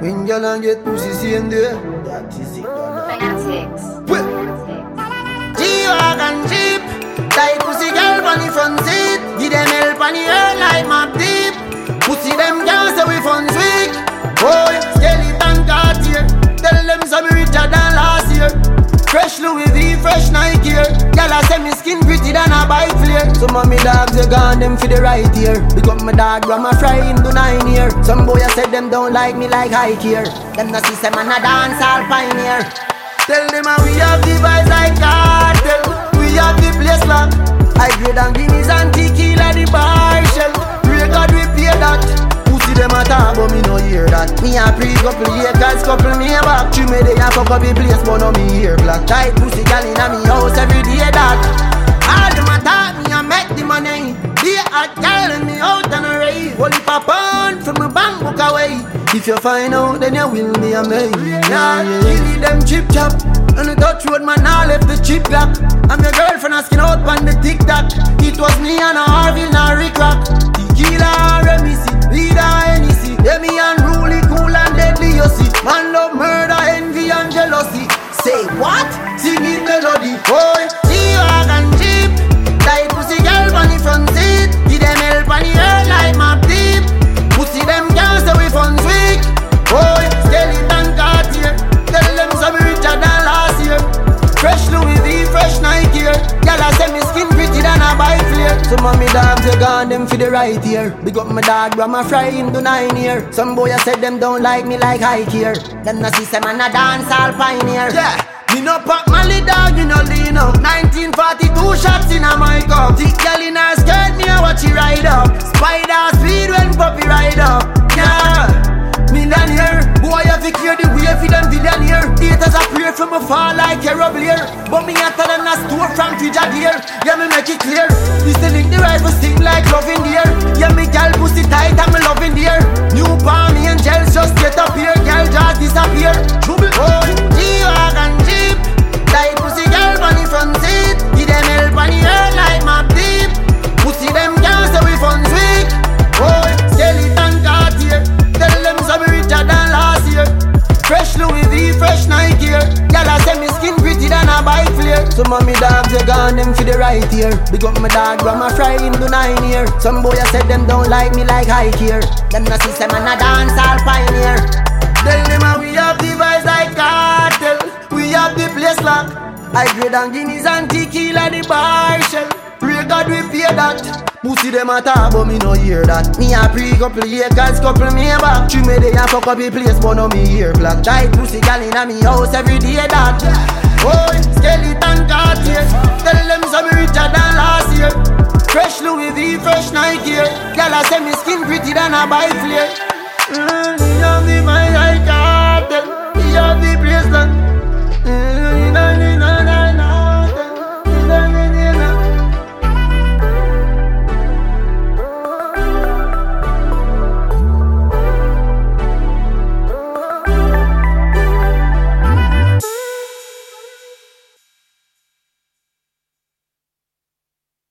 When y'all and get pussy same day. That is it. Fanatics. G-Wagon Jeep, tight pussy girl on the front seat. Give them help on the earth like map deep. Pussy them girls say we funds weak. Boy, skeleton Cartier. Tell them some richer than last year. Fresh Louis V, fresh Nike here. Girl I say me skin pretty than a bike flare. Some of me dogs they gone them for the right ear. Pick up my dog grandma fry him to 9 year. Some boy I said them don't like me like high here. Them not see some man a dance all pioneer. Tell them how we have the vibes like cartel. We have the place locked. I grade and Guinness and tequila the bar shell. Pray God we pay that. Pussy them a talk but me no hear that. Me a pre-couple acres, couple me a back. She me dey a fuck up the place but no me hear black. Tight pussy gal inna me house every day that. All them a talk me a make the money. Be a gal in me out on a rave. Only for pound from my bank book away. If you find out then you will be a man. Yeah, kill them chip chop. On the Dutch road man I left the chip clock. I'm your girlfriend asking out on the TikTok. It was me and a Harville and Rick Rock. Tequila and Remisi, Vida Hennessy. Yeah, me unruly, cool and deadly, you see. Man love murder, envy and jealousy. Say what? Singing melody. Boy, G-Wagon Jeep, tight pussy girl on the front seat. Give them help on the earth like map deep. Pussy them girls say we funds weak. Boy, skeleton Cartier. Tell them some richer than last year. Fresh Louis V, fresh Nike here. Girl I say me skin pretty than a bike flare. Some of me dogs they gone them for the right ear. Big up my dog grandma fry him to 9 year. Some boy I said them don't like me like high here. Them not see some man a dance all pioneer. Yeah, me no pop Mali dog, me no lean up. 1942 shots in a my cup. Thick girl in her skirt, me a watch it ride up. Spider speed when puppy ride up. Yeah, millionaire. Boy, I fi clear the way for them billionaire. Haters a pray from a fall like a Blair. But me hotter than a store from Fijadier. Yeah, me make it clear. This the link the rifle sting like love in the air. Yeah, me gal pussy tight and me love in the air. New palm angels just get up here. Gal just disappear. Oh, G-Wagon Jeep, tight pussy girl on the front seat. Give them help on the earth like map deep. Pussy them girls say we funds weak. Oh, skeleton Cartier. Tell them some richer than last year. Fresh Louis V, fresh Nike here. Y'all a say me skin pretty than a bike flare. Some of me dogs they gone them for the right ear. Big up my dog grandma fry him to 9 year. Some boy I said them don't like me like high here. Them not see some man a dance all pioneer. Tell them how we have the vibes like cartel. We have the place locked. I grade and Guinness and tequila the bar shell. Pray God we pay that. Pussy them a talk but me no hear that. Me a pre-couple acres, couple me a back. She me dey a fuck up the place but no me hear black. Tight pussy gal inna me house every day that. Boy, skeleton Cartier. Tell them some richer than last year. Fresh Louis V, fresh Nike here. Gal a say me skin pretty than a bike flare.